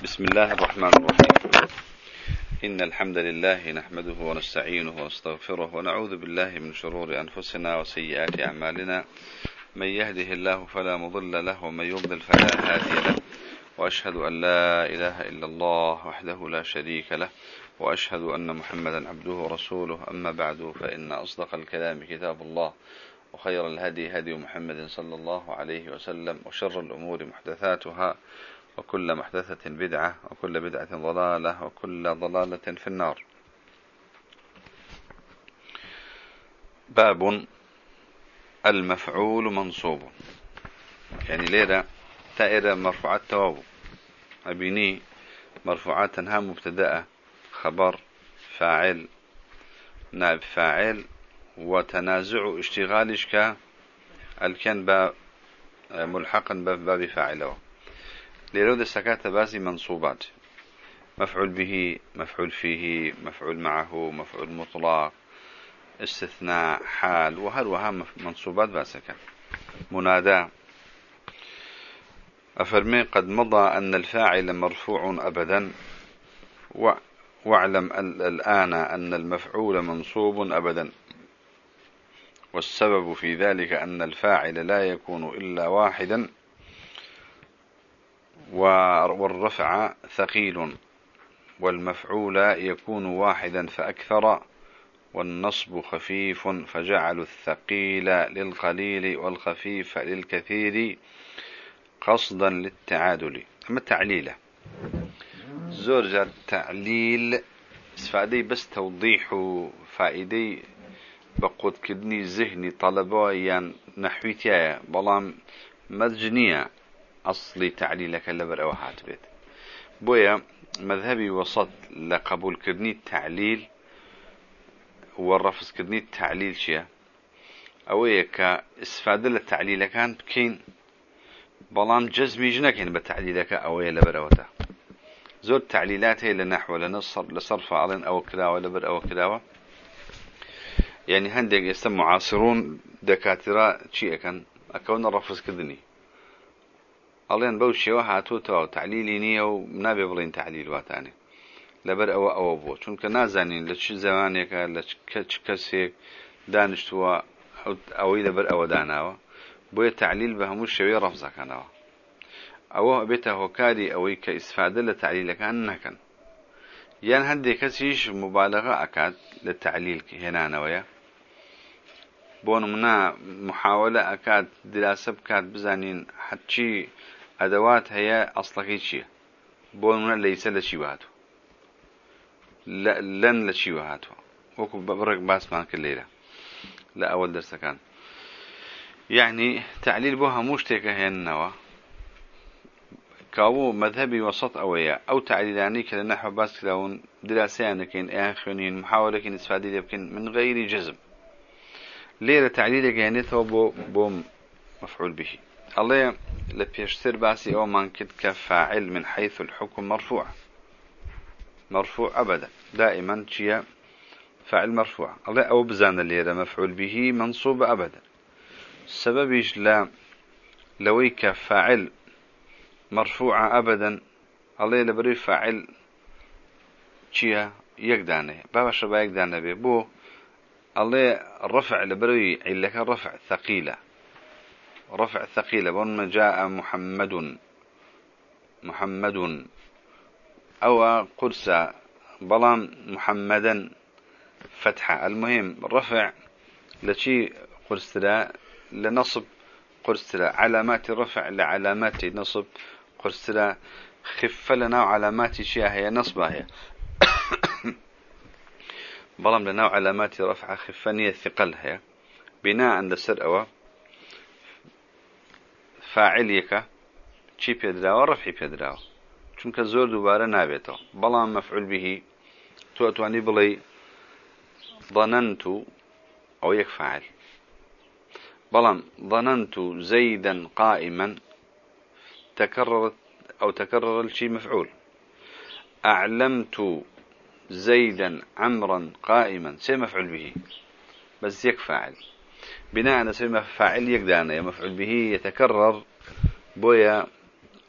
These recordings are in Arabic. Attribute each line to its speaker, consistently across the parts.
Speaker 1: بسم الله الرحمن الرحيم. إن الحمد لله نحمده ونستعينه ونستغفره ونعوذ بالله من شرور أنفسنا وسيئات أعمالنا. من يهده الله فلا مضل له ومن يضلل فلا هادي له، وأشهد أن لا إله إلا الله وحده لا شريك له، وأشهد أن محمدا عبده ورسوله. أما بعد، فإن أصدق الكلام كتاب الله، وخير الهدي هدي محمد صلى الله عليه وسلم، وشر الأمور محدثاتها، وكل محدثة بدعة، وكل بدعة ضلالة، وكل ضلالة في النار. باب المفعول منصوب. يعني ليرة تائرة مرفوعات تواب أبيني مرفوعات تنها مبتدأة خبر فاعل نائب فاعل وتنازع اشتغالش كالكن باب ملحقا باب فاعله. ليرود السكات بازي منصوبات: مفعول به، مفعول فيه، مفعول معه، مفعول مطلق، استثناء، حال، وهروها منصوبات باسكة. منادى: أفرمي قد مضى أن الفاعل مرفوع أبدا، واعلم الآن أن المفعول منصوب أبدا، والسبب في ذلك أن الفاعل لا يكون إلا واحدا، والرفع ثقيل، والمفعول يكون واحدا فأكثر، والنصب خفيف، فجعلوا الثقيل للقليل والخفيف للكثير قصدا للتعادل. أما التعليل زورجة التعليل فائدي بس توضيح فائدي بقود كدني ذهني طلبايا نحويتيا بلام مدجنية أصلي تعليلك لبر أو هاتبت بويا مذهبي وسط لقبول كدني التعليل والرفض كدني التعليل شيء أويا كاستفادة للتعليل كان بكين بلام جزمي جنكين بالتعليلك أويا لبر أوتا زور تعليلات هي لنحو لصرف أرن أو كلاوة لبر أو كلاوة. يعني هندق يستم معاصرون دكاترة شيء كان أكون الرفض كدني ألين بوشي وهاتو تو تعليلي نية ونابي بلين تعليل واتاني لبر أو بو چونك نازانين لش زمانيك لش كسيك دانشتوا أو لبر أو داناوا بوي تعليل بهموش شوية رفضا كانوا أو بيته كاري أو كإستفادة لتعليل كان نكن. يعني هندي كسيش مبالغة أكاد للتعليل هنا نويا بون منا محاولة أكاد دراسة بكاد بزانين حتشي أدوات هي أصلكي شيء بون منا ليس لشي وهاتو لن لشي وهاتو وكو ببرق باس مانك الليلة لا أول درس كان. يعني تعليل بوها موشتك هي النوا كاو مذهبي وسط أويا أو تعليلاني كلا نحو باس كلاون دراسيان كين آخرين محاولة كين استفادة يمكن من غير جزم. ليلة تعليلك يعني ثو بو مفعول به. الله لبيشتر باسي أو من كد كفاعل من حيث الحكم مرفوع أبدا دائما شيء فاعل مرفوع. الله أو بزان الليلة مفعول به منصوب أبدا. السبب لا لويك فاعل مرفوع أبدا الله لبري فاعل شيء يقدانه بابا شبا يقدانه بو الله الرفع لبري علك الرفع ثقيلة بون جاء محمد أو قرصة بلام محمدا فتحة. المهم رفع لشي قرصة لنصب قرصة علامات الرفع لعلامات نصب قرصة خف لنا علامات شيء هي نصبها هي بلام لنا علامات رفع خفانية ثقل هي بناء عند السر فاعليك شي بيدراو رفعي بيدراو چونك زور دوباره نابيته. بلام مفعول به تواني بلي ظننت أو يكفعل بلام ظننت زيدا قائما تكرر الشي مفعول. أعلمت زيدا عمرا قائما سي مفعول به بس يكفعل بناء على سي فاعل يقدانا مفعول به يتكرر بويا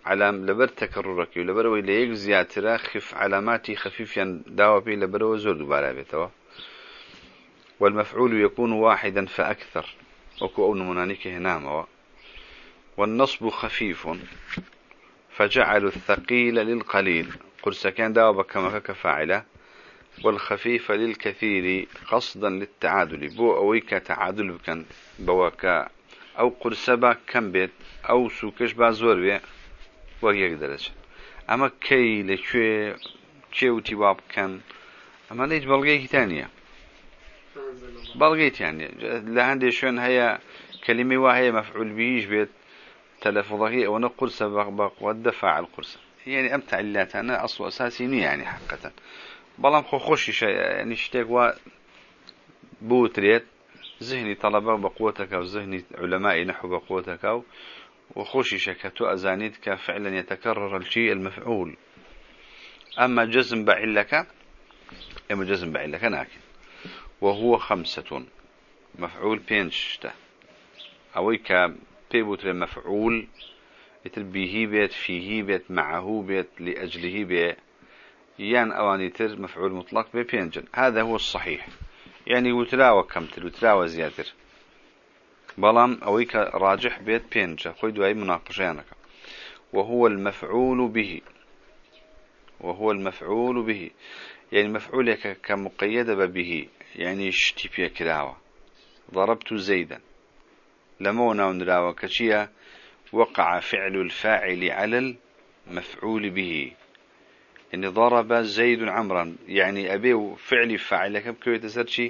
Speaker 1: علام لبر تكررك لبر ويليك زياترا خف علاماتي خفيفا داوا بي لبر وزود بارابتوا. والمفعول يكون واحدا فأكثر وكو أو نمونانيك هناموا. والنصب خفيف فجعل الثقيل للقليل قرص كان داوا بكما كفاعله. والخفيف للكثير قصدا للتعادل بو أويك تعادل بكن بواكا أو قرصبا كم بيت أو سوكش بازور بي وهيك درجة. أما كي لكي كيوتي باب كان أما ليش بلغيك تانية بلغيت يعني لعندي شون هي كلمة واحدة مفعول بيش بيت تلفظه أو نقول سبق والدفع القرص يعني أمتع اللات أنا أصل أساسي يعني حقا بلام خوشي شيء يعني شتيك بوتريت ذهني طلبة بقوتك أو ذهني علماء نحو بقوتك وخوشي شكتو أزانيتك فعلا يتكرر الشيء المفعول. أما جزم بعلك أما جزم بعلك ناكن وهو 5 مفعول بينشته أويك بيبوتر مفعول يتربيه بيت فيه بيت معه بيت لأجله بيت يان أوانيتر مفعول مطلق ببينجن هذا هو الصحيح يعني وتراوى كمتر وتراوى زياتر بلام أويك راجح بيت بينجا خيدوا أي مناقشانك. وهو المفعول به وهو المفعول به يعني مفعولك كمقيد به يعني اشتبه كراوة ضربت زيدا لمونا ونراوة كشيا وقع فعل الفاعل على المفعول به يعني ضرب زيد عمرا يعني أبيه فعل فاعل كم كوي تسرشي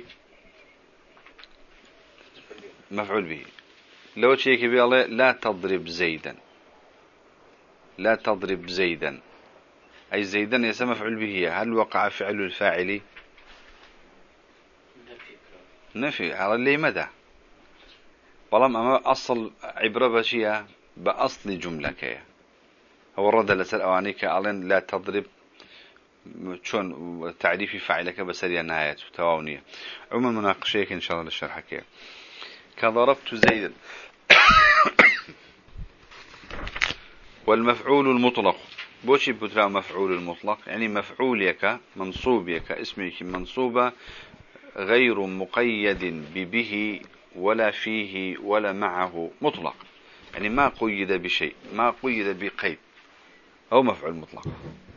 Speaker 1: مفعول به. لو تشيك بي الله لا تضرب زيدا لا تضرب زيدا أي زيدا يسمى مفعول به. هل وقع فعل الفاعل نفي على اللي مدى والله أما أصل عبرة بشيء بأصل جملة كيا هو الرد لسر أوانيك ألين لا تضرب شون تعريفي فاعلك بسريع نهاية تواونية. عموما مناقشيك إن شاء الله للشرح كيا كضربت زيدا. والمفعول المطلق بوشي بترى مفعول المطلق يعني مفعولك منصوبك اسمك منصوبة غير مقيد ببه ولا فيه ولا معه مطلق يعني ما قيد بشيء ما قيد بقيد أو مفعول مطلق.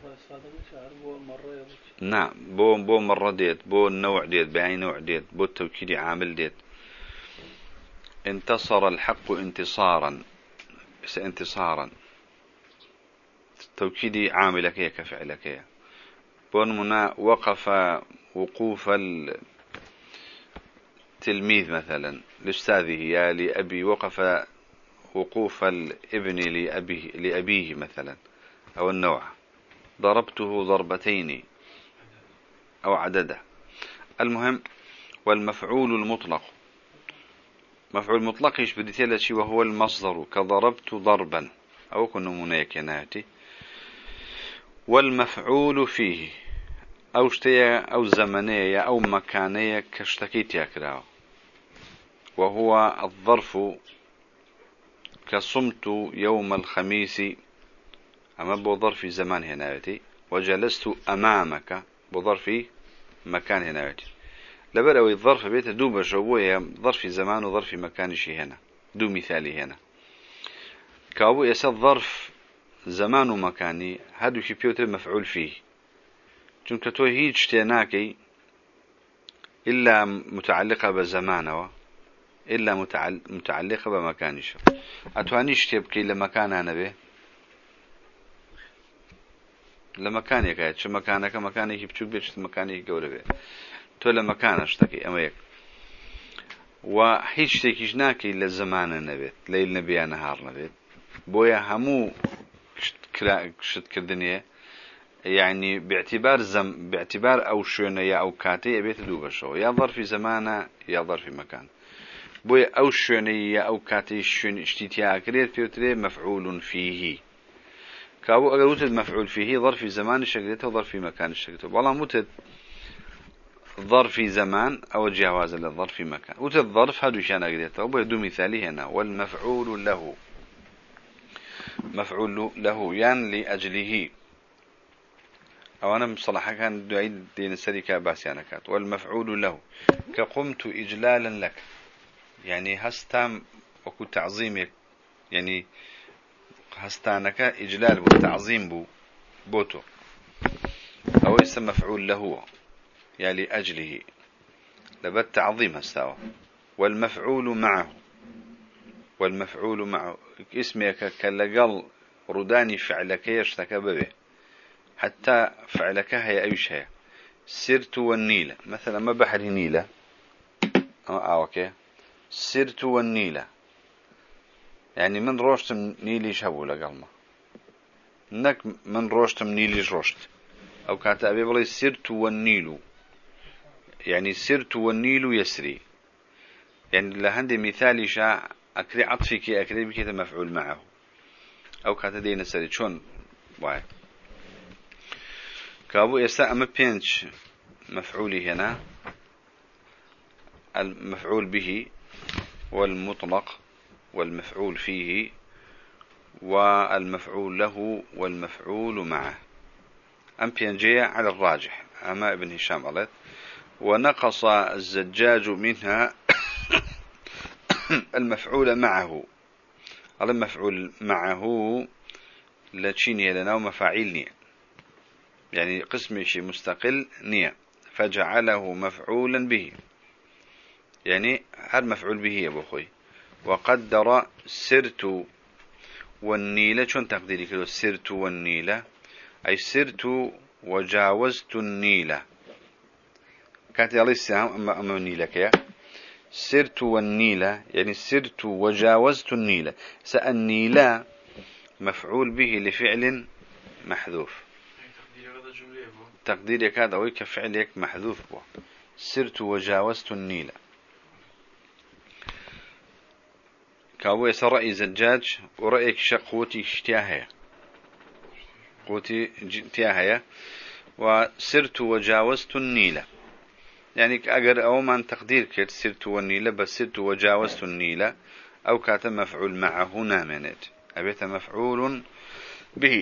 Speaker 1: نعم بو مرة ديت بو النوع ديت بأي نوع ديت بو التوكيد عامل ديت. انتصر الحق انتصارا انتصارا توكيدي عاملك هي كفعلك هي بون منا وقف وقوف التلميذ مثلا لأستاذه يا لأبي وقف وقوف الابن لأبيه مثلا أو النوع ضربته ضربتين أو عدده. المهم والمفعول المطلق مفعول مطلق إيش بديتيلا شيء وهو المصدر كضربت ضربا أو كنمونيك يناتي. والمفعول فيه أو شتيا أو زمنية أو مكانية كاشتكيت يكراو وهو الظرف كصمت يوم الخميس أما بظرف زمان هنايتي وجلست أمامك بظرف مكان هنايتي لبرأوي الظرف بيت دو بشوية ظرف زمان وظرف مكان شي هنا دو مثالي هنا كابو يسا ظرف زمان ومكاني هادو شي بيوتر مفعول فيه چونك تو هيج تيناكي إلا متعلقة بزمانه إلا متعلقة بمكانش أتوانيش تبكي لمكانها نبي لمكانك هاي شو مكانك مكانك بتشوف بيش مكانك جورة بيه تو لمكانش تكي أما يك وهيج تكيجناكي للزمان نبي ليل نبي نهار نبي بويا همو شت كردنيه يعني باعتبار أو شونة يا أو كاتي بيت دوبة شو يا ظرف زمانه يا ظرف مكان بوي أو شونة يا أو كاتي شون اشتيتيا كريت بيوتري مفعول فيه كابو أقل وتد مفعول فيه ظرف زمان شكلته وظرف مكان شكلته والله متد ظرف زمان أو جواز للظرف مكان وتد ظرف هادو شان أقلته وبو دو مثالي هنا والمفعول له مفعول له يان لأجله، أو أنا بصراحة كان دعيد دين السريكة باسيانا كات. والمفعول له كقمت إجلالا لك، يعني هستام وكو تعظيمك، يعني هستانك إجلال والتعظيم بوتو، أو يسمى مفعول له يعني لأجله لبت تعظيم هستاوى. والمفعول معه، والمفعول معه اسمك كاللقل رداني فعلك يشتك به، حتى فعلك هي أي شيء. سرت والنيلة مثلا، ما بحر نيلة اوكي. سرت والنيلة يعني من روشتم نيلي شبولة قلمه، انك من روشتم نيلي روشت. او كانت ابي بلي سرت والنيل، يعني سرت والنيل يسري، يعني لهندي مثالي شاء اكري عطفك اكري بك مفعول معه. او كانت دينا سري شون واي كابو يسا اما بينش مفعولي هنا، المفعول به والمطلق والمفعول فيه والمفعول له والمفعول معه. أم بينجي على الراجح، أما ابن هشام قالت ونقص الزجاج منها المفعول معه. على المفعول معه لتشيني لنا ومفاعيل نية، يعني قسم شيء مستقل نية، فجعله مفعولا به، يعني هل مفعول به يا أبو أخوي. وقدر سرت والنيلة، شون تقديري كده سرت والنيلة، أي سرت وجاوزت النيلة. كانت يالي السهام أما النيلة كيا سرت والنيلة، يعني سرت وجاوزت النيلة. سألنيلة مفعول به لفعل محذوف، تقدير هذا هو كفعل محذوف بو. سرت وجاوزت النيلة. كابو رأي زجاج ورأيك شقوتي اشتياهية، قوتي اشتياهية. وسرت وجاوزت النيلة، يعني أجر أو من تقدير كير سرت والنيلة، بس سرت وجاوزت النيلة. أو كاتم مفعول معه نامنت، أبيت مفعول به.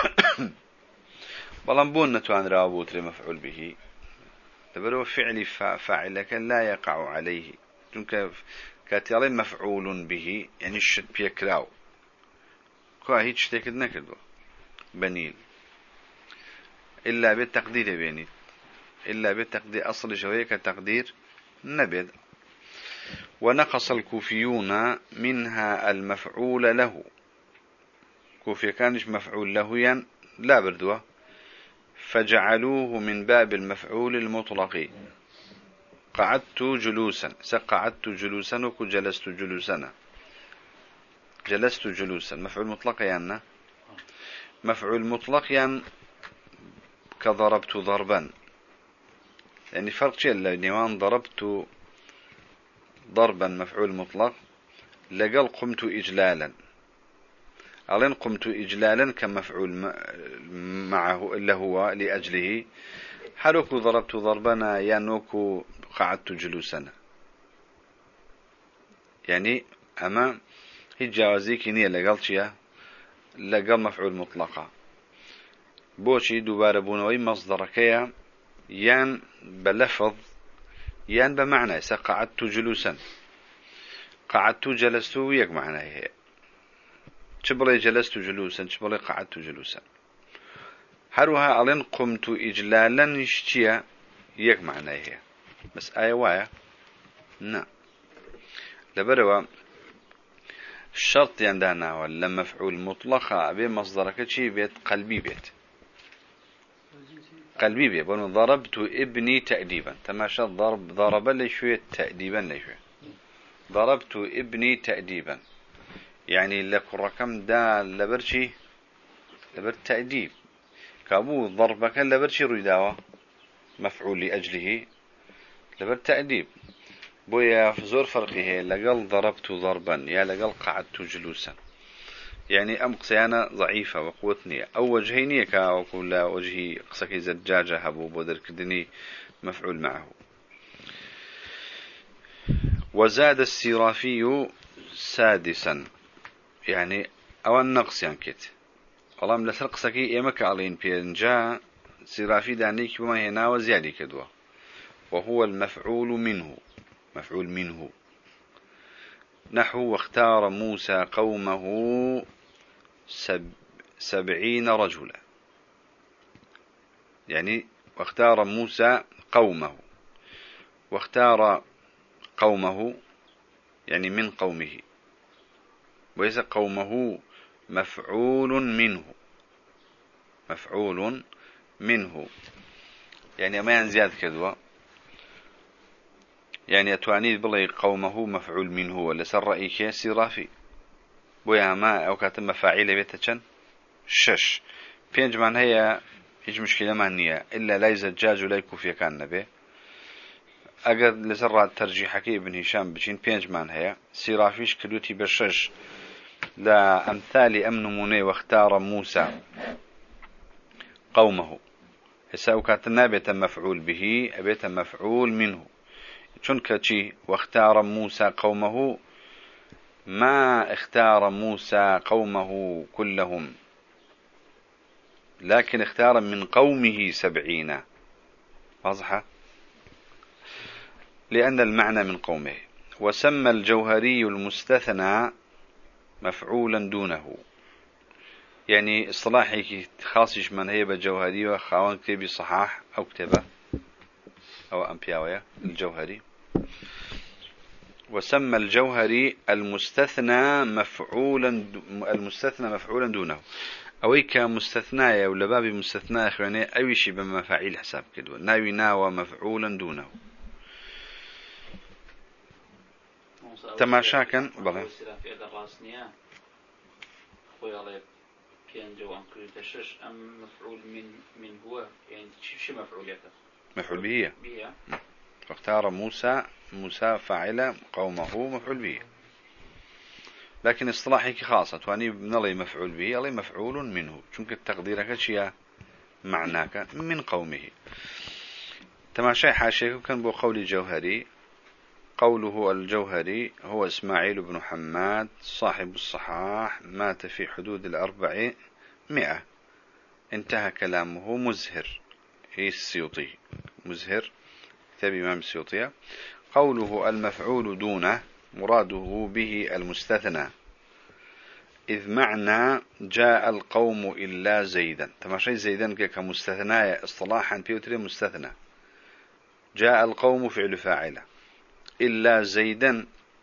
Speaker 1: بلنبون نتوان رابوت لمفعول به، تبرو فعل فاعلك لا يقع عليه، تنك كاتيالي مفعول به يعني الشت بيكراو كوا هيتش تكد نكدو بنيل إلا بالتقدير بيني، إلا بالتقدير أصل شوية كتقدير نبذ. ونقص الكوفيون منها المفعول له، كوفي كانش مفعول له يعني لا بردوه، فجعلوه من باب المفعول المطلق. قعدت جلوسا، سقعدت جلوسا وكجلست جلوسنا، جلست جلوسا مفعول مطلق يعني. مفعول مطلق يعني كضربت ضربا، يعني فرق شيء لنيوان ضربت ضربا مفعول مطلق، لقل قمت إجلالا. ألين قمت إجلالا كمفعول معه إلا هو لأجله، حلوكو ضربت ضربنا يانوكو قعدت جلوسنا، يعني أما هي جوازيك نية لقل شيء لقل مفعول مطلقة بوشي دوباره بونوي مصدركيا يان بلفظ يان بمعنى. قعدت جلوسا، قعدت جلست يك معنى هي، شبلي جلست جلوسا شبلي قعدت جلوسا. هروها ألين قمت إجلالا اشتيا يك معنى هي، بس آية وايا نعم لبروا الشرط يندانا ولا مفعول مطلقة أبي مصدرك شي بيت قلبي بيت قلبي بيت. بقول ضربت ابني تأديبا، تماشى ضرب لي شوية تأديبا لي شوية. ضربت ابني تأديبا يعني لك الرقم دا لبرشي لبر تأديب. كابو ضربك لبرشي ريداوة مفعول لأجله لبر تأديب. بويا فزور فرقي هي لقل ضربت ضربا يا لقل قعدت جلوسا، يعني أم قسيانة ضعيفة وقوتني أو وجهيني كأقول لا وجهي قسكي زجاجة هبو بودر كدني مفعول معه. وزاد السرافي سادسا، يعني أو النقص ينكت والله من لسر قسكي إمك علين بينجا سرافي دانيك بما هنا وزيادة كدوا وهو المفعول منه مفعول منه نحو واختار موسى قومه 70 رجلا يعني واختار موسى قومه واختار قومه يعني من قومه وليس قومه مفعول منه مفعول منه يعني ما ينزياد كذوة يعني أتواني بلي قومه مفعول منه ولا سر رأيك سرافي بويا ما أو كاتم مفاعيل بيتشن شش بينج من هي هيج مشكلة ما هي إلا لا يزجاج ولا يكوفي كان نبي أجر لسر ترجيحك ابن هشام بجين بينج من هي سرافيش كدوتي بالشش لا أمثال أمن واختار موسى قومه هسا كاتنا بيت مفعول به بيت مفعول منه شنك شي واختار موسى قومه ما اختار موسى قومه كلهم لكن اختار من قومه 70 واضحة لأن المعنى من قومه وسمى الجوهري المستثنى مفعولا دونه يعني اصطلاحي خاصش من هي بالجوهري وخوان كتبي صحاح أو كتبه أو أمبياوية الجوهري وسمى الجوهري المستثنى مفعولا دونه أوي كمستثنايا ولا باب مستثنى يعني أي شيء بمفاعيل حساب كده ناوي ناوى مفعولا دونه تماشا كان بلى
Speaker 2: أم مفعول من هو يعني شو مفعوليته
Speaker 1: مفعول به فاختار موسى فاعل قومه مفعول به لكن اصطلاحي خاصة واني بنلي مفعول به علي مفعول منه چونك تقديرك شيء معناك من قومه تماشي حاشيك كان بو قول الجوهري قوله الجوهري هو إسماعيل بن حماد صاحب الصحاح مات في حدود 400 انتهى كلامه مزهر هي السيوطي مزهر كتاب إمام السيوطية قوله المفعول دونه مراده به المستثنى إذ معنى جاء القوم إلا زيدا تماشي زيدا كمستثنى اصطلاحا بيوتري مستثنى جاء القوم فعل فاعله إلا زيدا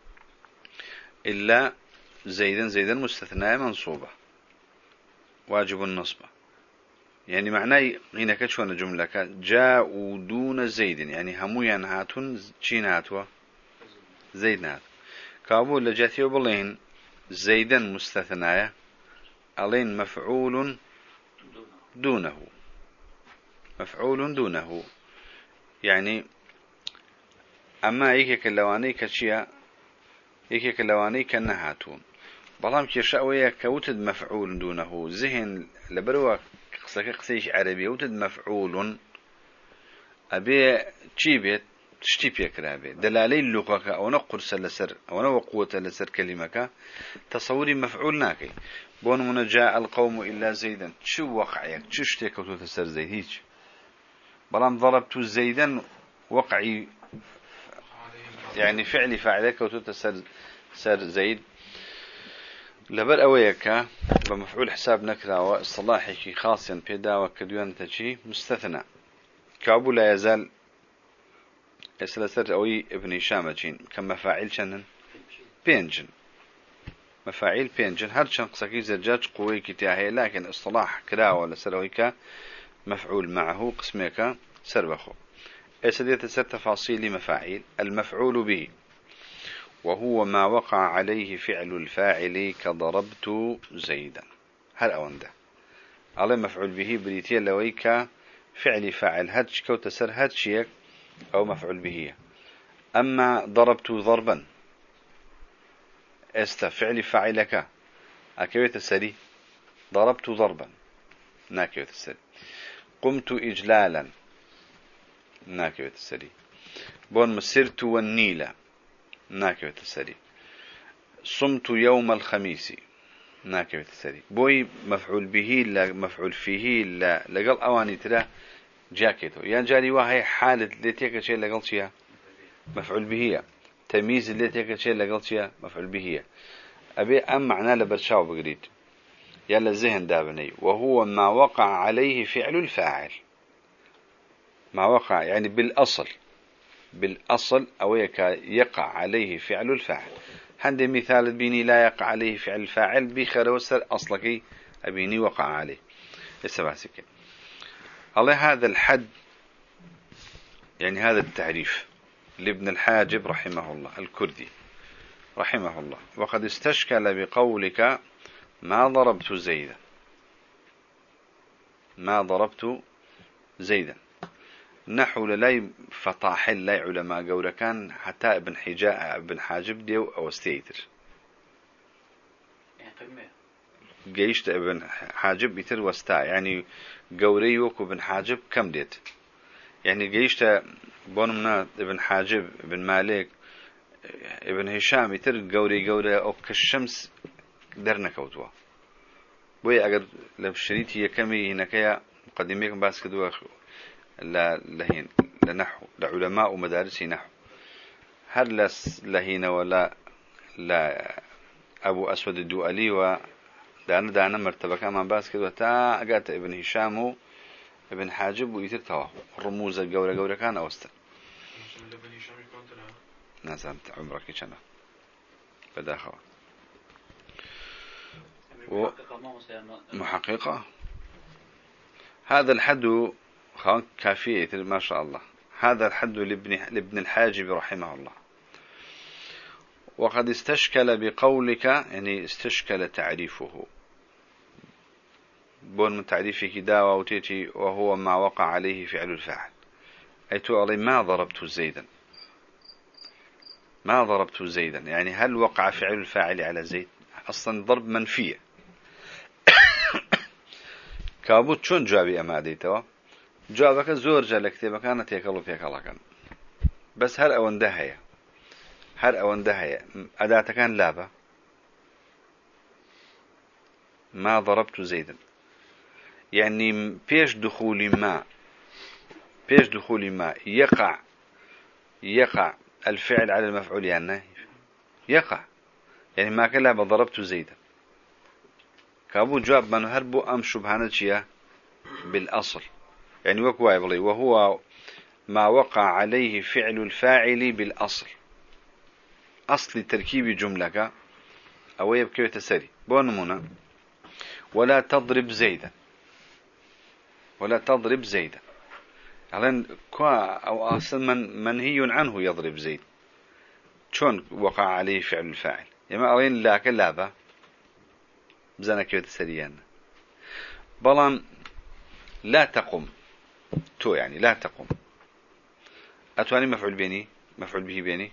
Speaker 1: زيدا مستثنى منصوبة واجب النصب يعني معناه هنا كشون جملة جاءوا دون زيد يعني همويا هاتون شين هاتوا زيد هات كابول لجاتي وبلين زيدا مستثنايا علين مفعول دونه مفعول دونه يعني أما إيك كلواني كشيا إيك كلواني كنهاتون بلام كشأوية كوتد مفعول دونه ذهن لبروا قصيش عربي وتد مفعول أبي تشيبت تشتي بيكرابي دلالي اللغة أو نقر سلسر أو نوقوة لسر كلمك تصوري مفعول ناكي بون من جاء القوم إلا زيدا شو وقعك تشتي كوتو تسر زيد هيك بلام ضربت زيدا وقعي يعني فعلي فاعلك كوتو تسر زيد لبر أويك بمفعول حساب نكرة واصطلاحي خاصا بيدا وكدوان تجي مستثنى كابو لا يزال يسلسل أوي ابن هشام جين كم مفاعيل شنن بينجن مفاعيل بينجن هر شن قصكي زجاج قوي كتاهي لكن اصطلاح كلا ولا سرويك مفعول معه قسمك سربخو اسديت سر تفاصيل مفاعيل المفعول به وهو ما وقع عليه فعل الفاعل كضربت زيدا هل أونده على مفعول به بريتيا لويك فعل فاعل هدش كوت سر هدشيك أو مفعول به أما ضربت ضربا فعل فاعلك أكويت السري ضربت ضربا ناكويت السري قمت إجلالا ناكويت السري بون مسرت والنيلة ناكويت السري صمت يوم الخميس ناكبت السري بوي مفعول به لا مفعول فيه لا لقل أواني ترى جاكيتو يعني جاري واهي حالة ليتيك شيء لقل شيء مفعول به تمييز ليتيك شيء لقل شيء مفعول به أبي أم معناه لبرشاو بقريد يلا الذهن دابني وهو ما وقع عليه فعل الفاعل ما وقع يعني بالأصل أو يقع عليه فعل الفاعل عندي مثال بيني لا يقع عليه فعل الفاعل بخير وسر أصلك أبيني وقع عليه السباسك الله هذا الحد يعني هذا التعريف لابن الحاجب رحمه الله الكردي رحمه الله وقد استشكل بقولك ما ضربت زيدا ما ضربت زيدا نحو للاي فطاحل لاي علماء قول كان حتى ابن حاجب ديو او استيتر جيشت ابن حاجب يتر وستا يعني قوري وكو ابن حاجب كم ديت يعني جيشت بونمنا ابن حاجب ابن مالك ابن هشام يتر قوري او كالشمس درنا كوتوا بوي اگر لبشريتي يكمي هناك مقدميكم باس كدوا لا لهين لنحو لعلماء ومدارس نحو هل لهين ولا لا أبو أسود الدؤلي ودانا مرتبة كمان باس كدوا تا أقات ابن هشام ابن حاجب ويترتوا رموز الجورة كان أوسط نازمت عمرك كنا بداخل محققة هذا الحد كافية ما شاء الله هذا الحد لابن الحاجب رحمه الله وقد استشكل بقولك يعني استشكل تعريفه بون من تعريفك داوى وتيتي وهو ما وقع عليه فعل الفاعل أي تقولي ما ضربت زيدا ما ضربت زيدا يعني هل وقع فعل الفاعل على زيد أصلا ضرب منفية كابوت شون جوابي أما ديتوا جوابك زور جل كتابك أنا تيكلو فيك الله كان بس هل أو اندهيا أداة كان لابا ما ضربت زيدا يعني بيش دخول ما يقع الفعل على المفعول يعني يقع يعني ما كان لابا ضربت زيدا كابو جواب من هربو أم شبهانة شيا بالأصل يعني وكواي وهو ما وقع عليه فعل الفاعل بالأصل أصل تركيب جملة أو يبكي تسري بونمونا ولا تضرب زيدا على كوا أو أصل منهي عنه يضرب زيد شون وقع عليه فعل الفاعل يما أوين لاك لابا بزانا كيف تسريان بلان لا تقم تو يعني لا تقم أتواني مفعول به بيني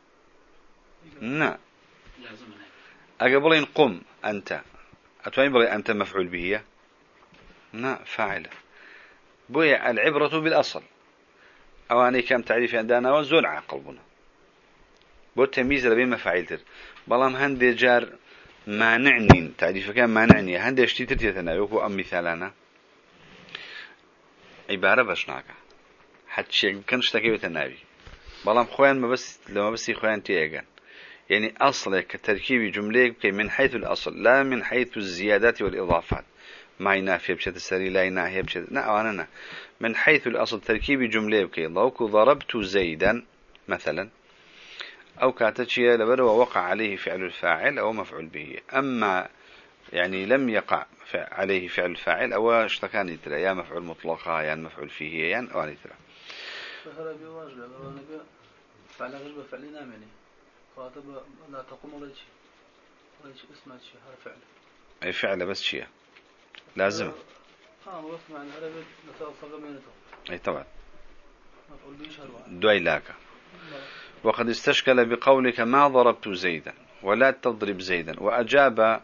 Speaker 1: لا أقبلين قم أنت أتواني بلي أنت مفعول به لا فاعل بويا العبرة بالأصل أواني كم تعريف عندنا وزول عقلبنا بو التمييز بين مفاعيل بلام هندي جار مانعني تعريف كان مانعني هندي اشتيتر تتناوي أم مثالنا عبارة بشناكة حتى شيء كان اشتكي بتناوي بلام خوان ما بس خوان تيجان يعني أصله كتركيب جملة من حيث الأصل لا من حيث الزيادات والإضافات ما ينافي بشكل سري لا ينافي بشكل أنا من حيث الأصل تركيب جملة لو ضربت زيدا مثلا أو كاتشيا لبر ووقع عليه فعل الفاعل أو مفعول به أما يعني لم يقع عليه فعل الفاعل أو اشتكاني ترى يا مفعول مطلقا يا مفعول فيه يا أواني ترى
Speaker 3: فهذا بيواجه أنا فعل غير فعل نامني خاطب لا تقوم ولا شيء اسمه شيء هذا فعل
Speaker 1: أي فعل بس شيء لازم
Speaker 3: بس معنى هذا نتصل منه
Speaker 1: أي طبعا
Speaker 3: مفعول به شرعا
Speaker 1: دوي لاك وقد استشكل بقولك ما ضربت زيدا ولا تضرب زيدا وأجاب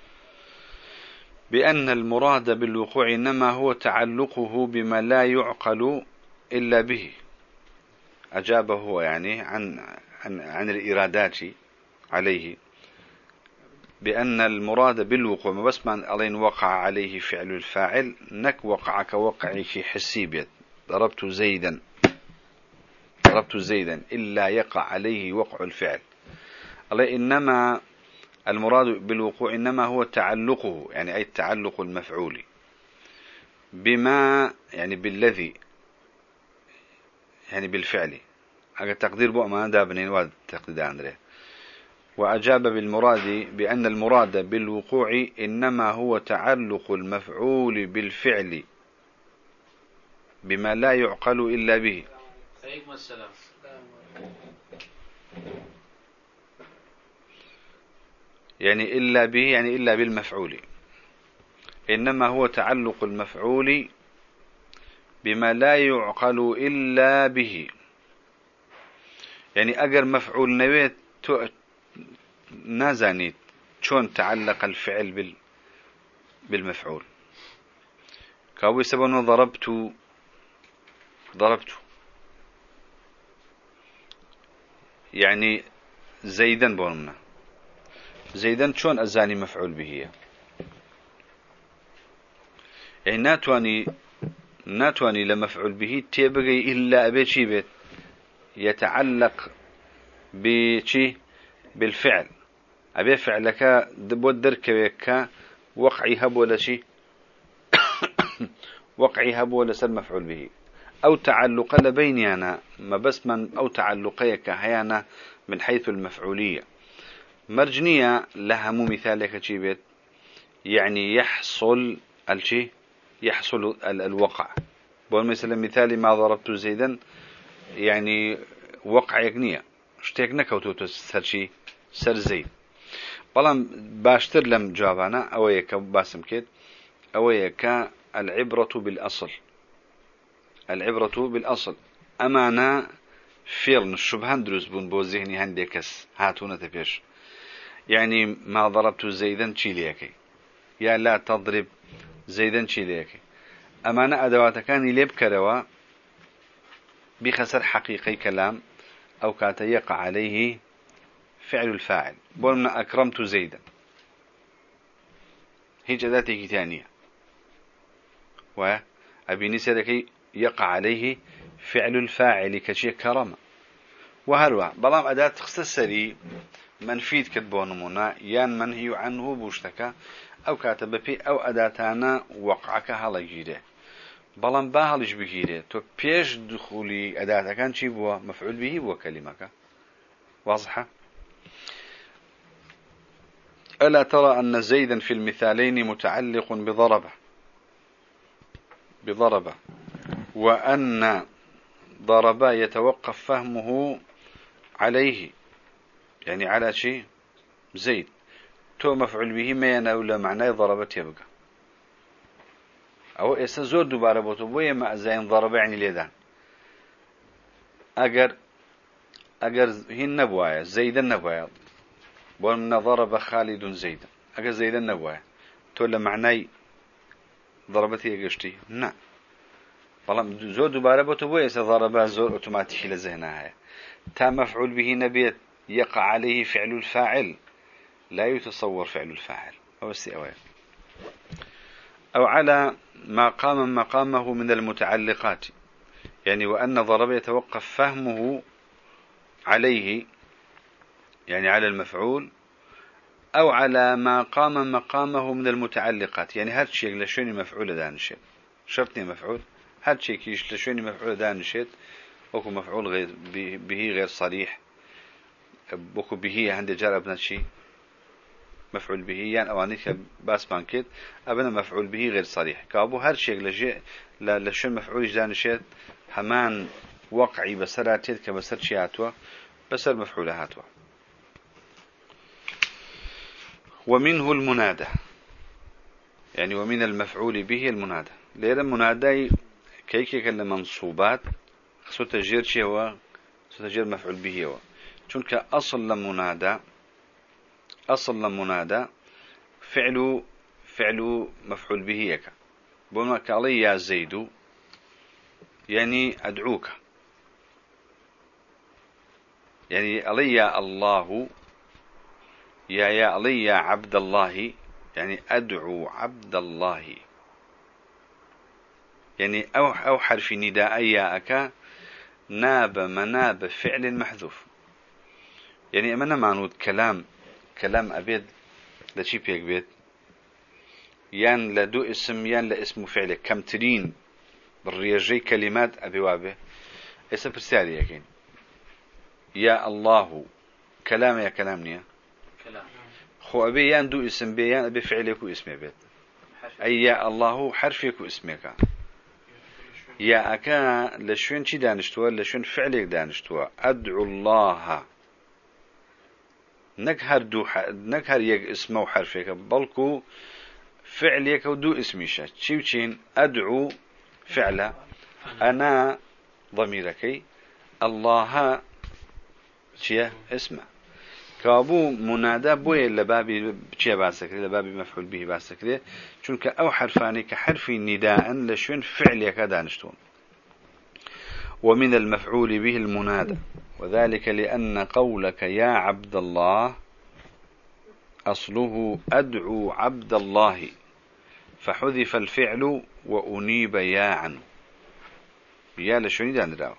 Speaker 1: بأن المراد بالوقوع إنما هو تعلقه بما لا يعقل إلا به أجاب هو يعني عن الإرادات عليه بأن المراد بالوقوع ما بس من ألين وقع عليه فعل الفاعل نك وقع كوقع في حسيبيت ضربت زيدا إلا يقع عليه وقع الفعل. الله إنما المراد بالوقوع إنما هو تعلقه، يعني أي تعلق المفعول بما، يعني بالذي، يعني بالفعل. هذا تقدير بو ما دابنين واد تقدير أندريه. وأجاب بالمراد بأن المراد بالوقوع إنما هو تعلق المفعول بالفعل بما لا يعقل إلا به.
Speaker 2: عليكم السلام.
Speaker 1: يعني إلا به، يعني إلا بالمفعول. إنما هو تعلق المفعول بما لا يعقل إلا به. يعني أجر مفعول نويت نازني شون تعلق الفعل بالمفعول. كاوي سبنا ضربت يعني زيدا بوننا زيدا شون أزاني مفعول به، يعني ناتواني لمفعول به تبغي إلا أبي شي بيت يتعلق بشي بالفعل. أبي فعلك دبودر كويك وقعي هب ولا شي وقعي هب ولا سر مفعول به، أو تعلق لبيني أنا ما بس من أو تعلقيك هيانا من حيث المفعولية مرجنية لها مو مثالك شي بيت، يعني يحصل الشي يحصل الوقع. بقول مثلا مثالي ما ضربت زيدا يعني وقع يقنية اشتيقنا كوتوتو سر سر زيد. بلام باشتر لم جوابانا اويك باسم كيد اويك العبرة بالأصل. العبرة بالأصل أمانا فيلن الشبهان دروس بون بو ذهني هنديكس هاتونا تبيش. يعني ما ضربت زيدا تشيليكي يا لا تضرب زيدا تشيليكي. أمانا أدوات كان يليب كروا بخسر حقيقي كلام أو كات يقع عليه فعل الفاعل. بولنا أكرمت زيدا هيج ذاتي ثانية وأبي نسيرك يقع عليه فعل الفاعل كشي كرم وهلوا بلام أداة تخصصري منفيد كتبونمونا يان منهي عنه بوشتكا أو كاتب بي أو أداتانا وقعك هلا جيره بلام باهلش بجيره تو بيش دخولي أداة كان شي بوا مفعول به بوا كلمك واضحة. ألا ترى أن زيدا في المثالين متعلق بضربة وأن ضربا يتوقف فهمه عليه، يعني على شيء زيد تو مفعول به ما يناول معناه ضربت يبقى أو إسا زور دوباره بوتو بويا ما زين ضرب يعني ليدان أجر هن نبوايا زيدا نبوايا بون ضرب خالد زيدا أجر زيدا نبوايا تقول معناه ضربتي يقشتي نعم والله زور دوباره بوتو بويا إسا ضرب زور أوتوماتيكي لذهنها هي تا مفعول به نبيت يقع عليه فعل الفاعل لا يتصور فعل الفاعل أو السئوية أو على ما قام مقامه من المتعلقات، يعني وأن ضرب يتوقف فهمه عليه يعني على المفعول أو على ما قام مقامه من المتعلقات، يعني هاد شيء لشوني مفعول دانشيت شرطني مفعول هاد شيء كيش لشوني مفعول دانشيت وكو مفعول غير به غير صريح وكو به عند جرب نشي مفعول به يعني أوانيك باس بانكيت أبنا مفعول به غير صريح كابو هر شيء لشون مفعول دانشيت همان وقعي بسراتيت كبسر شي هاتوا بسر مفعول هاتوا. ومنه المنادى، يعني ومن المفعول به المنادى. لأن المنادى كيك منصوبات خصو تجير شيء هو تجير مفعول به هو چونك أصل لمنادى فعل مفعول به يك بما كالي يا زيد يعني أدعوك، يعني علي يا الله يا علي يا عبد الله يعني أدعو عبد الله، يعني أو حرف نداء ياءك ناب مناب فعل محذوف، يعني أمنا معنود كلام أبيد لشي بيك بيت يان لدو اسم يان لاسم فعل كم ترين بالرياجي كلمات أبي وابه اسم برسالي يكين يا الله كلام يا كلامني
Speaker 2: كلام
Speaker 1: خو أبي يان دو اسم بي يان أبي فعلك واسمي بيت أي يا الله حرفك واسمك يا أكا لشون شي دانشتوا لشون فعلك دانشتوا أدعو الله نكهر يك اسمه وحرفك بلكو فعلك ودو اسميشا تشين أدعو فعلا أنا ضميركي الله شيء اسمه كابو منادى بوي لبابي شيء باسكري لبابي مفعول به باسكري چونك أو حرفاني كحرف نداء لشون فعلك دانشتون. ومن المفعول به المنادى وذلك لأن قولك يا عبد الله أصله أدعو عبد الله فحذف الفعل وأنيب يا عنه يا لشون دان.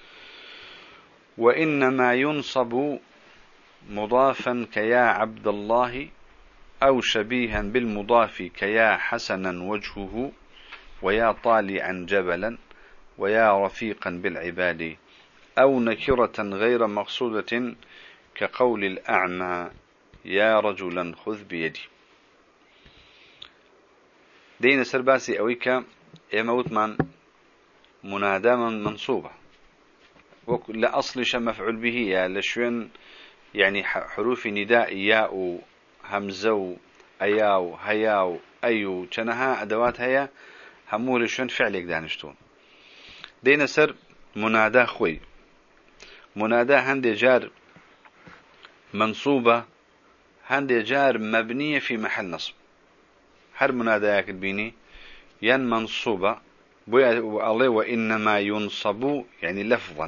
Speaker 1: وإنما ينصب مضافا كيا عبد الله أو شبيها بالمضاف كيا حسنا وجهه ويا طالعا جبلا ويا رفيقا بالعباد أو نكرة غير مقصودة كقول الأعمى يا رجلا خذ بيدي. دين سرباسي أويك يموت من منادى منصوبة لأصل مفعول به يا لشون يعني حروف نداء ياء همزة أياو هياو أيو كنها أدوات هيا همو لشون فعلك دانشتون. دين سر منادى خوي منادى هندي جار منصوبة هندي جار مبنية في محل نصب. هر منادى ياكل بيني ين منصوبة الله وإنما ينصب يعني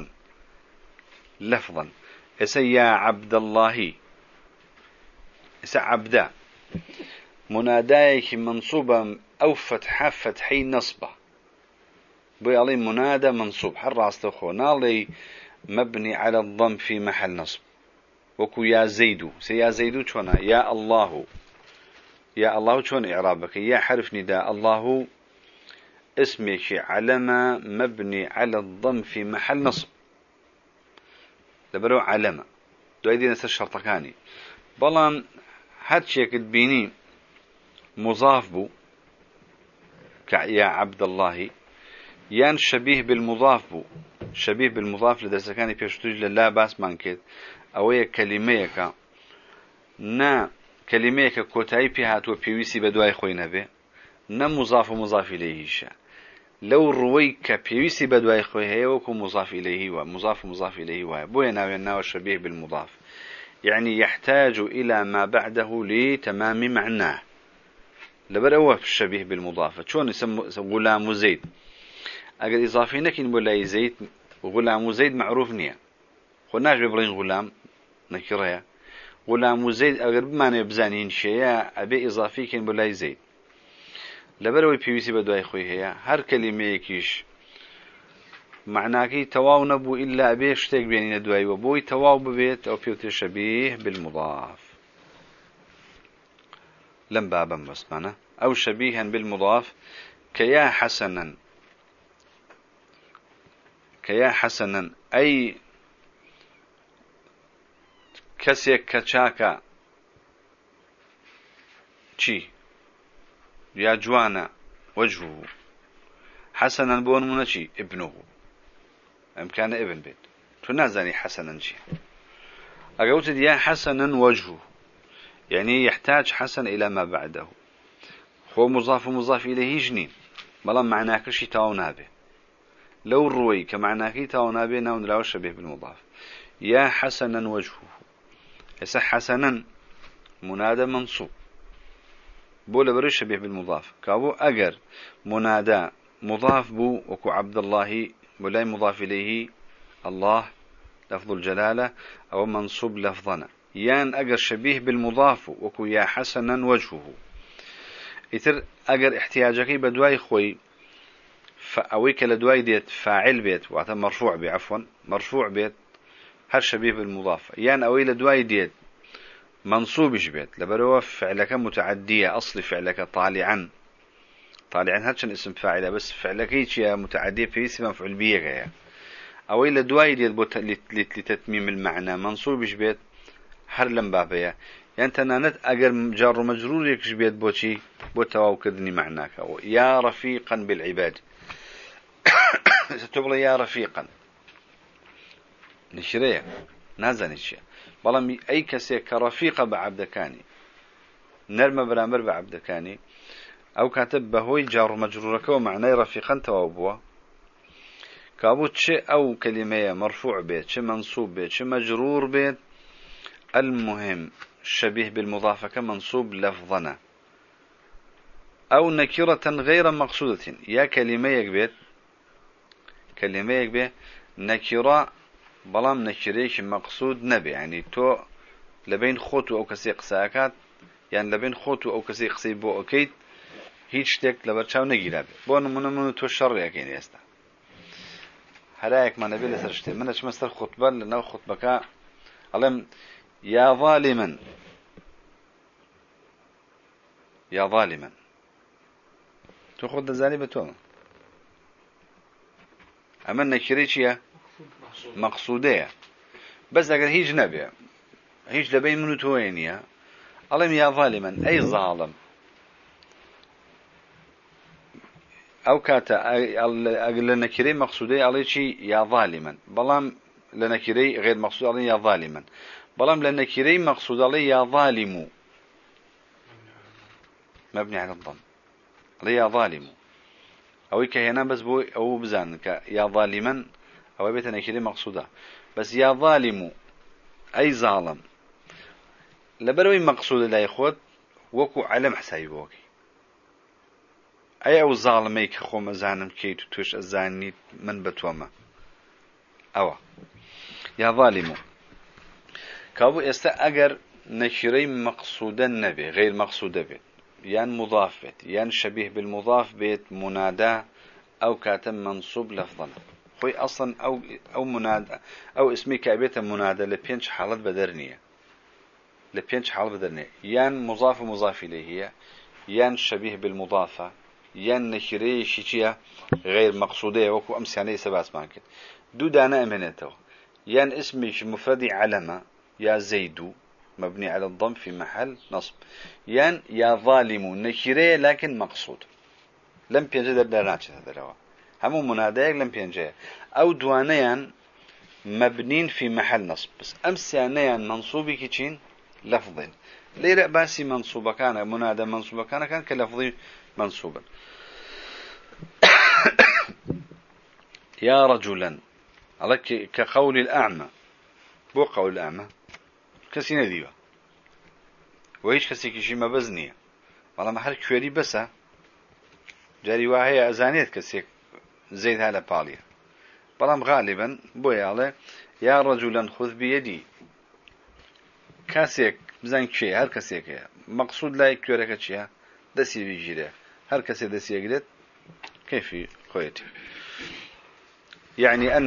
Speaker 1: لفظا يا عبد الله يا عبدا منادايك منصوبة أو فتحي نصبة بوي علي منادى منصوب حر عصتخو نالي مبني على الضم في محل نصب وكو يا زيدو يا زيدو شونا يا الله شون إعرابك يا حرف نداء الله اسمك علامة مبني على الضم في محل نصب لبرو علامة دو أيدي نسر شرطكاني بلان هاتشيك تبيني مضاف بو يا عبد الله يان شبيه بالمضاف بو شبيه بالمضاف لدرسكاني بيشتوج لا باس مانكت أوية كلميك نا كلميك كوتاي بيهات وبيويسي بدواي خوينه به نا مضاف إليه لو رويك بيويسي بدواي خويه وكو مضاف إليه ومضاف إليه بوينا وينا شبيه بالمضاف يعني يحتاج إلى ما بعده لتمام معناه لبروا في الشبيه بالمضاف شون يسمى غلام زيد أجل إضافي نكين ولا زيد غلام زيد معروف نية خناش ببرين غلام نكرها غلام زيد أجل بما نبزانين شيء أبي إضافي كين ولا زيد لبروا بيويسي بدواي خويه هر كلمة يكيش معناكي تواو نبو إلا أبي اشتاق بينين دواي وبوي تواو ببيت أو بيوتي شبيه بالمضاف لم بابا بس معنا أو شبيها بالمضاف كيا حسنا أي كسيك كشاكا شي يا جوانا وجهه حسنا بون منشي ابنه كان ابن بيت تنازني حسنا شي أقولت يا حسنا وجهه يعني يحتاج حسن إلى ما بعده هو مضاف إليه جنين بلا معناك شي تاونابه لو الروي كمعناك تاونابه ناون لا شبيه بالمضاف يا حسنا وجهه يصح حسنا منادى منصوب بولا بريش شبيه بالمضاف كابو أجر منادى مضاف بو وكو عبد الله ولا مضاف إليه الله لفظ الجلالة أو منصوب لفظنا يان أجر شبيه بالمضاف وكو يا حسنا وجهه إتر أجر احتياجك بدواي خوي فأويك لدواي ديت فاعل بيت وعطا مرفوع بي عفوا مرفوع بيت هر شبيه بالمضاف يان أوي لدواي ديت منصوبش بيت لبروا فعلك متعدية أصل فعلك طالعا هرشن اسم فاعلة بس فعلك هيك متعدية في اسم مفعول بيه يا أو إلا دواي ديت لتتميم المعنى منصوبش بيت هر لم بابيا يعني تنانت أجر جار مجرور يكش بيت بوشي بوتواو كذني معناك أو يا رفيقا بالعباد ستقول يا رفيقا نشريه نازل الشيء بلام أي كسي كرفيقة بعبدكاني نرمى برامر بعبدكاني أو كاتب بهوي جار مجرورك ومعنى رفيقا توابوا كابوت شيء أو كلمة مرفوع بيت شيء منصوب بيت شيء مجرور بيت المهم شبيه بالمضاف كمنصوب لفظنا أو نكرة غير مقصودة يا كلمة يكبيت نكرة بلام نكريش مقصود نبي يعني تو لبين خوتو أو كسيق ساكات يعني لبين خوتو أو كسيق سيبو أكيد هيش تك لبرشاو نجي لابي بون من تو الشر يكين يستا هلاك ما نبي لسرشتي منش مستر خطبة لأنه خطبك علم يا ظالما تأخذ ذلك بتوما أما نكريشيا مقصودية بس أقول هيج نبي هيج لبين منو توينيا علم يا ظالما أي ظالم أو كاتا أقول لنكري مقصودية عليه شيء يا ظالما بلام لنكري غير مقصود عليه يا ظالما بلام لنكري مقصود عليه يا ظالم مبني على الضم عليه يا ظالم أو كهنا بس بو أو بزان يا ظالما أو بيت نكري مقصودة بس يا ظالم أي ظالم لبروي مقصود لا يخوت وكو علم حسابي بوكي أي أو ظالمي كخوم زانم كيتو توش الزاني من بتوما أو يا ظالم كابو أجر نكري مقصودا نبي غير مقصودة بيت يان مضاف بيت يان شبيه بالمضاف بيت منادى أو كاتم منصوب لفظنا خوي أصلا أو منادى أو اسمي كابيت منادى لبينش حالة بدرنية يان مضاف إليه يان شبيه بالمضافة يان نكري شيء غير مقصودة وكو أمس يعني سباس ماكت دو دانا أمنته يان اسمي مفردي علامة يا زيد مبني على الضم في محل نصب يا ظالم نكري لكن مقصود لم بينجد درناتش هذا لوا همو منادى لم بينجد أو دوانيان مبنين في محل نصب بس أمس يعني منصوبي كيتشين لفظين ليه باسي منصوبة كان منادى منصوبة كان كلفظي منصوبا يا رجلا عليك كقول الأعمى بو قول الأعمى كسي نديبه وهيش كسي كشي ما بزنية والله محل كويري بسا جاري واهي أزانيت كسي زيد هالا بالية بلام غالبا بويا عليه يا رجلا خذ بيدي كاسيك بزن كشي هر كسيك مقصود لا يكورك كشي دسي بيجيره هر كسي دسي يقدر كيف خويتي يعني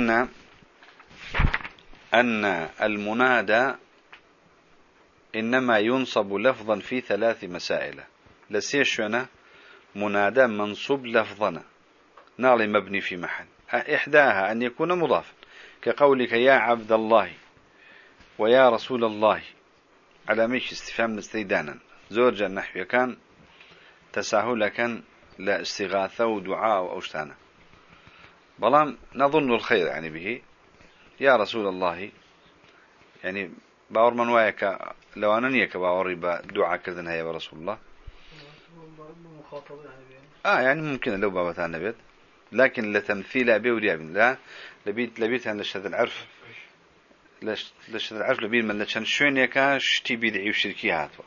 Speaker 1: أن المنادى إنما ينصب لفظا في 3 مسائل لسيشنا منادى منصوب لفظنا نالي مبني في محل إحداها أن يكون مضافا كقولك يا عبد الله ويا رسول الله على مش استفهام استيدانا زوجا نحو كان تساهل كان لا استغاثة ودعاء أو أشتانا بلام نظن الخير يعني به يا رسول الله يعني باور من وايك لو أنا نيك باوري بدعاء كذن هيا برسول الله يعني ممكن لو بابتان نبيت لكن لتمثيل أبي وريابين لا لبيت عن لشهد العرف لشهد العرف لبيت من لشان شوين يكا شتي بيدعي وشركي هاتوا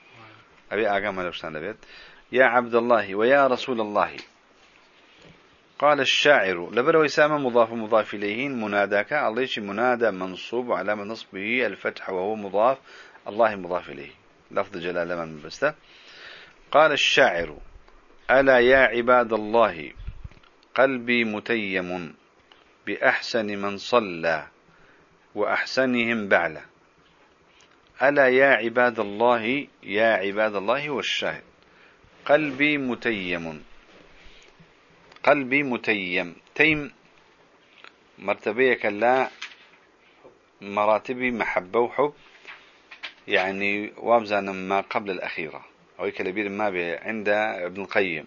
Speaker 1: أبي أقام لوشتان نبيت يا عبد الله ويا رسول الله قال الشاعر لبرو يسامى مضاف مضاف إليه مناداك الله منادى منصوب وعلامة نصبه الفتح وهو مضاف الله مضاف إليه لفظ جلالة من بسته. قال الشاعر ألا يا عباد الله قلبي متيم بأحسن من صلى وأحسنهم بعلة. ألا يا عباد الله يا عباد الله والشاهد قلبي متيم قلبي متيم تيم مرتبيك لا مراتبي محبة وحب يعني وابزانا ما قبل الأخيرة أو كلبير ما به عند ابن القيم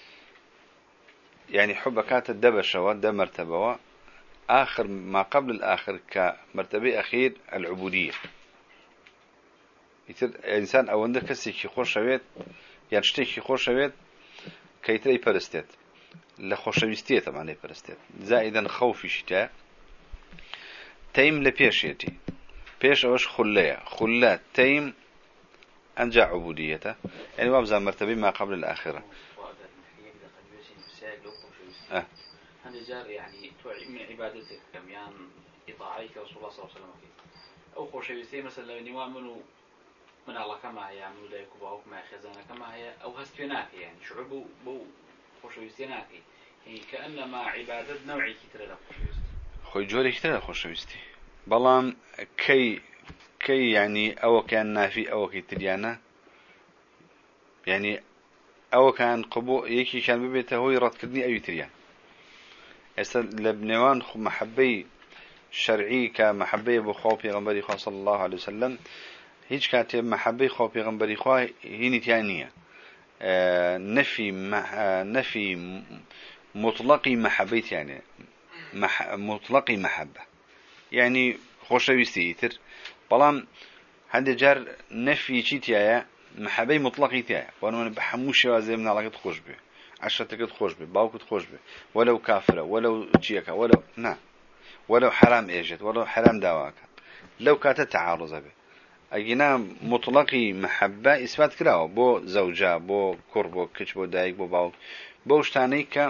Speaker 1: يعني حبكات الدبشة والد مرتبة آخر ما قبل الآخر كمرتبة أخير العبودية إنسان أو عندك كسيكي خوش شويت يعني شتيكي خوش شويت كيتري برستيت لخوشويستية طبعا لي برستيت زائدا خوفي شتاء تيم لبيشيتي بيش أوش خلات تيم أنجع عبوديته يعني وابزا مرتبة ما قبل الآخرة.
Speaker 2: هذا جار يعني توعي من عبادتك كم يعني إطاعيك رسول الله صلى الله عليه وسلم أو خوشويستي مثلا نوامنوا من الله كما هي يعملوا ذلك وباوك ما خزانة كما هي أو هستيناك يعني شعوب بو خوشويستيناك يعني كأنما عبادة نوعي كتير له خوشويستي
Speaker 1: خوي جوري كتير له خوشويستي بلام كي يعني أو كان نافي أو كي تريانا يعني أو كان قبو يكي كان ببيته هو يرد كدني أي تريان لبنوان محبي شرعي كمحبي بخوف يغنبري خواه صلى الله عليه وسلم هيج كاتب محبي خوف يغنبري خواه هيني تيانية نفي مطلقي محبيت يعني مطلقي محبة يعني خوشويستي يتر بلام هذا جار نفي شي تيايا محبي مطلقي تيايا وانا بحموش شوازي من علاقة خوش به عشرتك تخوش به باوك تخوش به ولو كافرة ولو تشيكا ولو نعم ولو حرام ايجت ولو حرام داواك لو كانت تعارض به اجينا مطلقي محبة اثبات كراو بو زوجة بو كر بو كش بو دايك بو باوك بوشتاني ك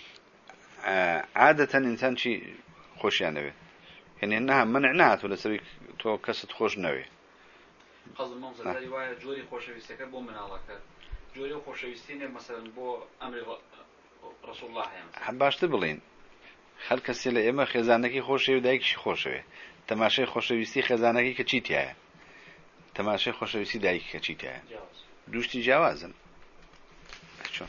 Speaker 1: عادة انسان شي خوش يعني يعني انها منعنات ولا سبيك تو كست خوش نوي
Speaker 2: قصد المنظر ده رواية جوري خوشويستك بو من علاقة جوري خوشويستين مثلا بو امر رسول الله يعني
Speaker 1: حباش تبلين خلق السيلة اما خزانكي خوشوي دايك شي خوشوي تماشي خوشويستي خزانكي كچيتيا تماشي خوشويستي دايك كچيتيا دوشتي جوازا شلون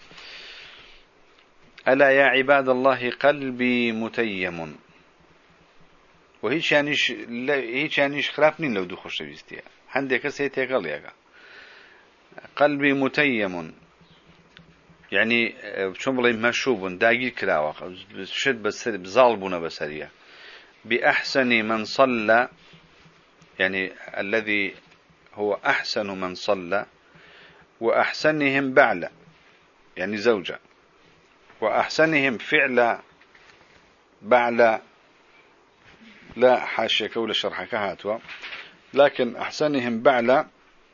Speaker 1: ألا يا عباد الله قلبي متيم وهيش يعنيش خلافنين لو دو خوشويستي عندك سيتي قال قلبي متيم يعني شلون بقول مشوب داقي كلاوة شد بسري بظالبنا بسرية بأحسن من صلى يعني الذي هو أحسن من صلى وأحسنهم بعلا يعني زوجة وأحسنهم فعلا بعلا لا حاشيك ولا شرحك هاتوا لكن أحسنهم بعلا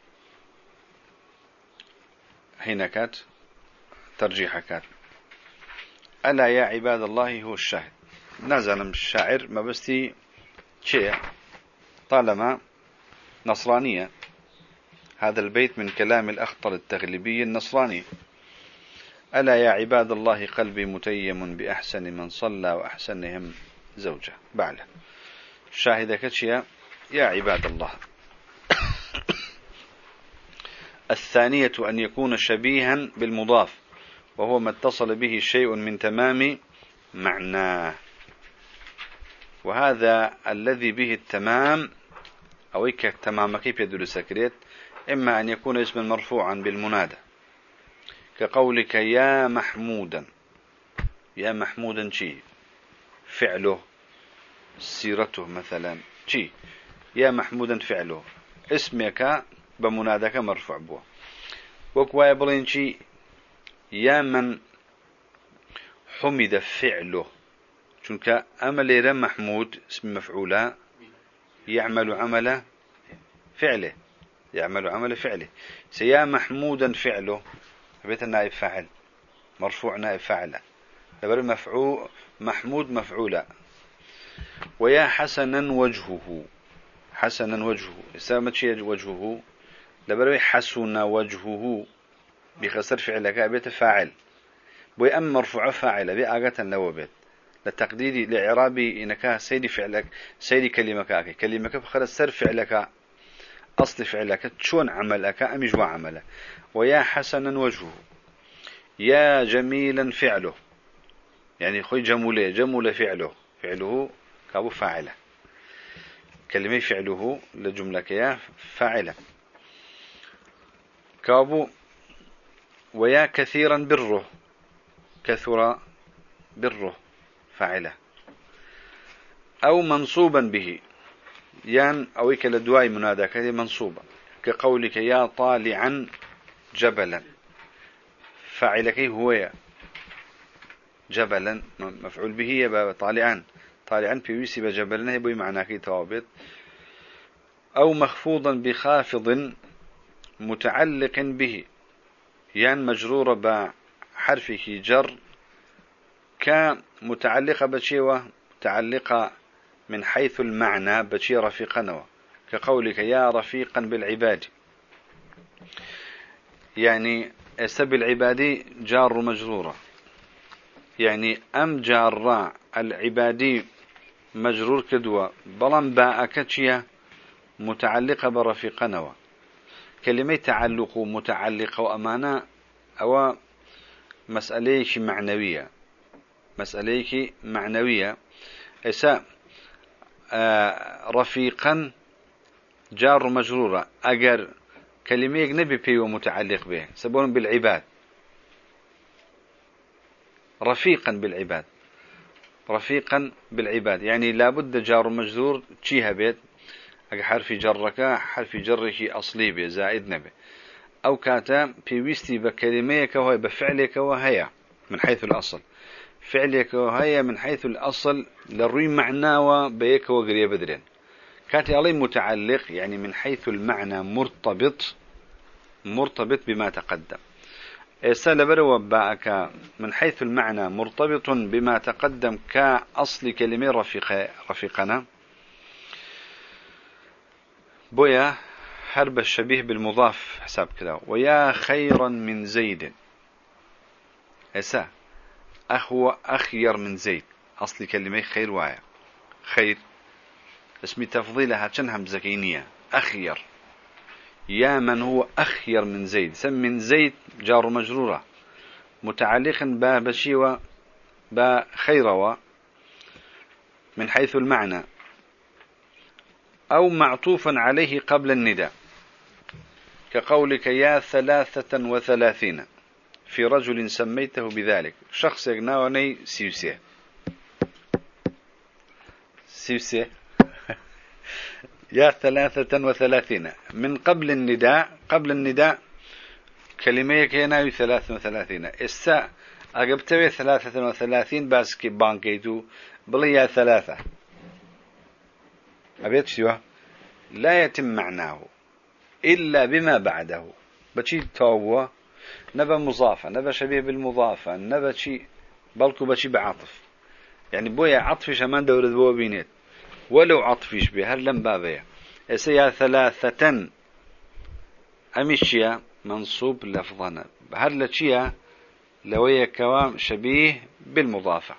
Speaker 1: هنا كات ترجيح كات. ألا يا عباد الله هو الشاهد نزل من الشاعر ما بستي شيء طالما نصرانية هذا البيت من كلام الأخطل التغلبي النصراني. ألا يا عباد الله قلبي متيم بأحسن من صلى وأحسنهم زوجة بعلا شاهد كتشيا يا عباد الله. الثانية أن يكون شبيها بالمضاف وهو ما اتصل به شيء من تمام معناه وهذا الذي به التمام أو تمام كيف يدل سكريت إما أن يكون اسما مرفوعا بالمنادى كقولك يا محمودا يا محمودا شي فعله سيرته مثلا شي يا محمودا فعله اسمك بمنادك مرفوع بوه وكوايا بلين شي يا من حمد فعله چونك أمل محمود اسم مفعولا يعمل عمل فعله يعمل عمل فعله سيا محمودا فعله بيت النائب فاعل مرفوع نائب فاعله لبر مفعول محمود مفعولا. ويا حسنا وجهه، حسنا وجهه سامت شيء وجهه لبر حسن وجهه بخسر فعلك بيت فاعل بوي أم مرفوع فاعل بأجة لو بيت لتقديري لإعرابي إنك سيدي فعلك سيدي كلمك كلمك بخلص سر فعلك أصل فعلك شون عملك أم جوا عمله. ويا حسنا وجهه يا جميلا فعله يعني خوي جمولة جمول فعله فعله كابو فاعله كلمة فعله لجملة يا فاعله كابو. ويا كثيرا بره كثر بره فاعله أو منصوبا به يان أو كالدواء منادى كذي منصوبة كقولك يا طالعا جبلا فاعلك هو يا جبلا مفعول به يا طالعا طالعا في ويسي بجبلنا يبوي معناك توابط. أو مخفوضا بخافض متعلق به يان مجرورة بحرفه جر كمتعلقة بشيوة متعلقة من حيث المعنى بشي رفيقا كقولك يا رفيقا بالعباد يعني سب العبادي جار مجرورة يعني أم جار العبادي مجرور كدوة بلان باء كتشية متعلقة برفيقا كلمة تعلق متعلقة وأمانة أو مسألة معنوية مسألة معنوية إساء رفيقا جار مجرورة أجر كلمة نبي فيه ومتعلق به سبون بالعباد رفيقا بالعباد رفيقا بالعباد يعني لابد جار مجرور تشيها بيت حرف جرك حرف جرك أصلي به زائد نبي أو كاتا في ويستي بكلميك وهي بفعلك وهي من حيث الأصل فعلك وهي من حيث الأصل للروي معناه بيك وقريب بدرين كاتي عليه متعلق يعني من حيث المعنى مرتبط بما تقدم. السالة بروا باءك من حيث المعنى مرتبط بما تقدم كأصل كلمة رفيقنا بويا حرب الشبيه بالمضاف حساب كذا. ويا خيرا من زيد إسا أخو أخير من زيد أصل كلمة خير وايا خير اسم تفضيلها كان همزكينية أخير يا من هو أخير من زيد سم من زيد جار مجرورة متعلقا بشيوة بخيروا من حيث المعنى أو معطوفا عليه قبل النداء كقولك يا 33 في رجل سميته بذلك شخص يقناوني سيوسيه يا 33 من قبل النداء كلمة كيناوي 33 الساء أقبتوي 33 باسكي بانكيتو بلي يا 3 أبيت شو لا يتم معناه إلا بما بعده بشي توه نبى مضافة نبى شبيه بالمضافة نبى شيء بلكو بشي بعطف يعني بويا عطفي شمان دورة بوا بينات ولو عطفيش به هل لم بابيا يا 3 أمشيا منصوب لفظنا هل لشيا لويا كوام شبيه بالمضافة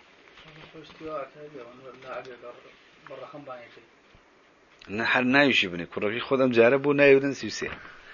Speaker 1: نحن نايش ابني كرة خذ جاربو نايودن سيسي.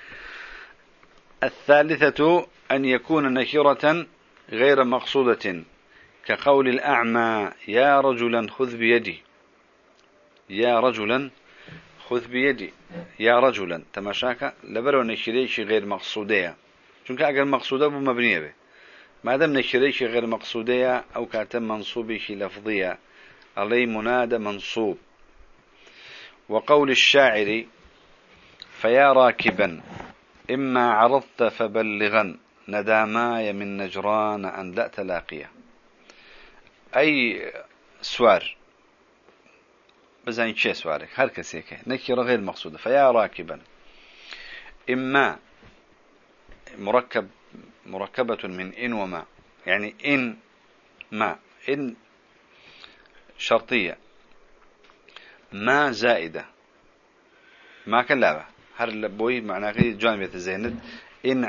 Speaker 1: الثالثة أن يكون نكرة غير مقصودة كقول الأعمى يا رجلا خذ بيدي يا رجلا خذ بيدي يا رجلا تماشاك لبرو نكريش غير مقصودية چونك أقل مقصودة بمبنية به ما دام نكريش غير مقصودية أو كاتم منصوبيش لفظية علي منادى منصوب. وقول الشاعر فيا راكبا إما عرضت فبلغا نداماي من نجران أن لا تلاقيه أي سوار بزين شيء سوارك هر كسيك نكرة غير مقصودة. فيا راكبا إما مركبة من إن وما يعني إن ما إن شرطية ما زائدة ما كلابة هر بوي معناه كذي جانب الزيند إن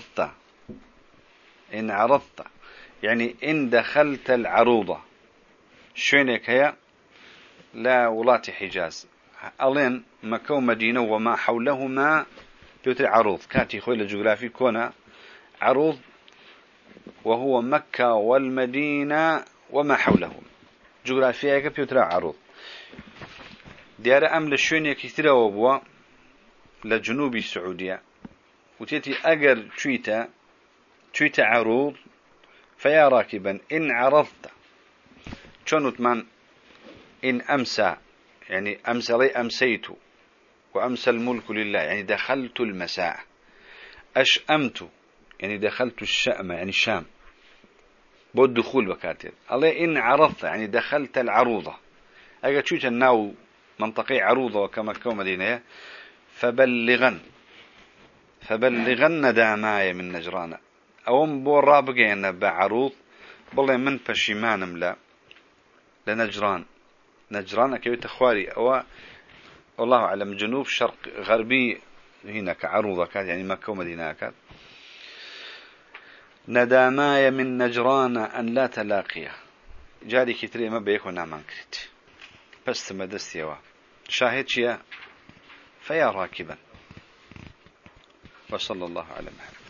Speaker 1: عرضت يعني إن دخلت العروضة شوينك هي لا ولات حجاز ألين مكة ومدينة وما حولهما بيوتر عروض كاتي خويل الجغرافي كونا عروض وهو مكة والمدينة وما حولهم جغرافيا بيوتر عروض ديار أمل الشوينية كثيرة وبوا لجنوب السعودية وتيتي أجر تويتا عروض فيا راكبا إن عرضت شنوت من إن أمسى يعني أمسى لي أمسيت وأمسى الملك لله يعني دخلت المساء أشأمت يعني دخلت الشأم يعني الشام بود دخول بكاتب الله إن عرضت يعني دخلت العروضة أجا تويتا الناو منطقي عروضة وكما كوم مدينة فبلغن دامايا من نجران أوم بورا بقينا بعروض والله من بشيمانم لا نجران كيوت خواري أو والله أعلم جنوب شرق غربي هنا كعروضة كانت يعني مكة ومدينة كانت ندامايا من نجران أن لا تلاقيه جاري كتري ما بيكون نامان كريت بس ما دستيوا شاهد شيا فيا راكبا وصلى الله على محمد